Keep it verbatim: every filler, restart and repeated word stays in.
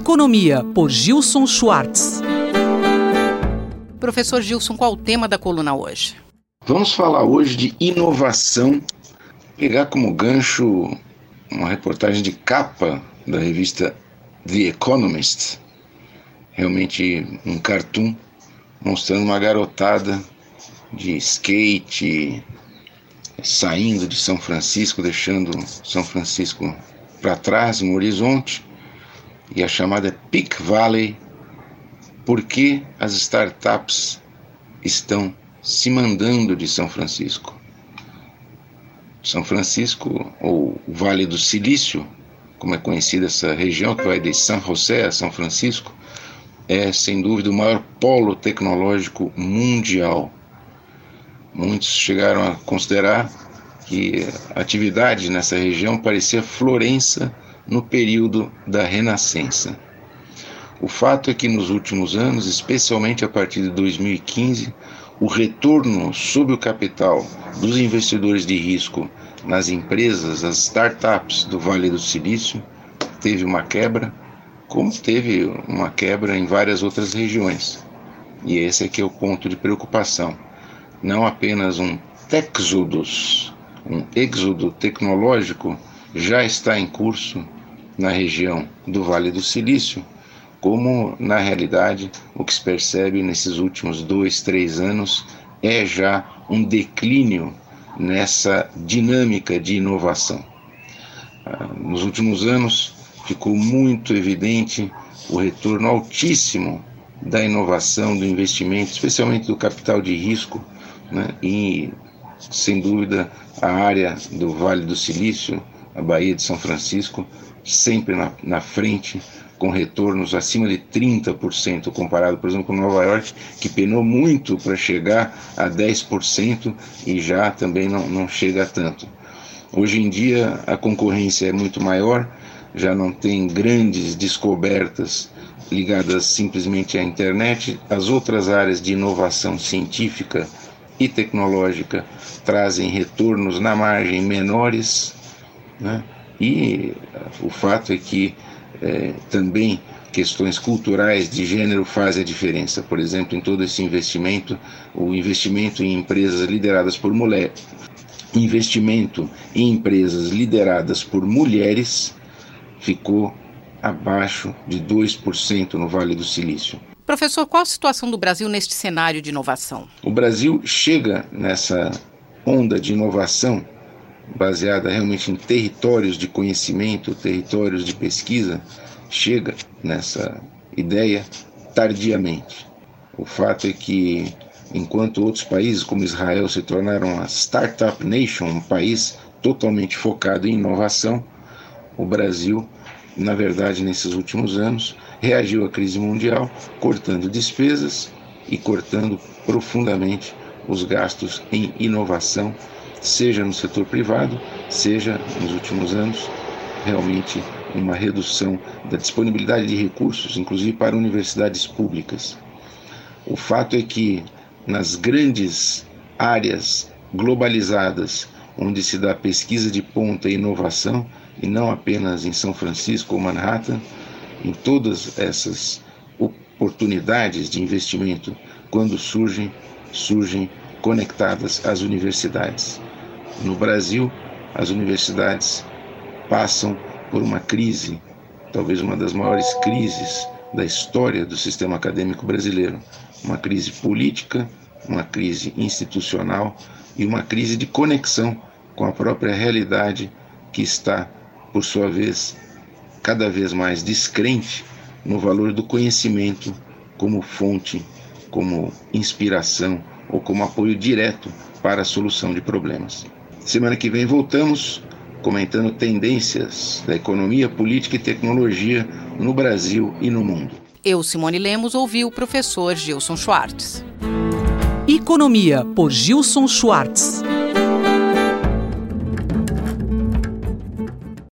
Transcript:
Economia, por Gilson Schwartz. Professor Gilson, qual o tema da coluna hoje? Vamos falar hoje de inovação, pegar como gancho uma reportagem de capa da revista The Economist, realmente um cartoon mostrando uma garotada de skate saindo de São Francisco, deixando São Francisco para trás no horizonte, e a chamada é Peak Valley. Por que as startups estão se mandando de São Francisco? São Francisco, ou Vale do Silício, como é conhecida essa região, que vai de San José a São Francisco, é sem dúvida o maior polo tecnológico mundial. Muitos chegaram a considerar que a atividade nessa região parecia Florença no período da Renascença. O fato é que nos últimos anos, especialmente a partir de dois mil e quinze, o retorno sobre o capital dos investidores de risco nas empresas, as startups do Vale do Silício, teve uma quebra, como teve uma quebra em várias outras regiões. E esse aqui é o ponto de preocupação. Não apenas um exodus, um êxodo tecnológico já está em curso na região do Vale do Silício, como, na realidade, o que se percebe nesses últimos dois, três anos é já um declínio nessa dinâmica de inovação. Nos últimos anos ficou muito evidente o retorno altíssimo da inovação, do investimento, especialmente do capital de risco, né? E, sem dúvida, a área do Vale do Silício, a Baía de São Francisco, sempre na, na frente, com retornos acima de trinta por cento, comparado, por exemplo, com Nova York, que penou muito para chegar a dez por cento e já também não, não chega a tanto. Hoje em dia a concorrência é muito maior, já não tem grandes descobertas ligadas simplesmente à internet. As outras áreas de inovação científica e tecnológica trazem retornos na margem menores, né? E o fato é que É, também questões culturais de gênero fazem a diferença. Por exemplo, em todo esse investimento, o investimento em empresas lideradas por mulheres, investimento em empresas lideradas por mulheres ficou abaixo de dois por cento no Vale do Silício. Professor, qual a situação do Brasil neste cenário de inovação? O Brasil chega nessa onda de inovação baseada realmente em territórios de conhecimento, territórios de pesquisa, chega nessa ideia tardiamente. O fato é que, enquanto outros países como Israel se tornaram a Startup Nation, um país totalmente focado em inovação, o Brasil, na verdade, nesses últimos anos, reagiu à crise mundial, cortando despesas e cortando profundamente os gastos em inovação, seja no setor privado, seja, nos últimos anos, realmente uma redução da disponibilidade de recursos, inclusive para universidades públicas. O fato é que nas grandes áreas globalizadas, onde se dá pesquisa de ponta e inovação, e não apenas em São Francisco ou Manhattan, em todas essas oportunidades de investimento, quando surgem, surgem conectadas às universidades. No Brasil, as universidades passam por uma crise, talvez uma das maiores crises da história do sistema acadêmico brasileiro. Uma crise política, uma crise institucional e uma crise de conexão com a própria realidade, que está, por sua vez, cada vez mais descrente no valor do conhecimento como fonte, como inspiração ou como apoio direto para a solução de problemas. Semana que vem voltamos comentando tendências da economia, política e tecnologia no Brasil e no mundo. Eu, Simone Lemos, ouvi o professor Gilson Schwartz. Economia, por Gilson Schwartz.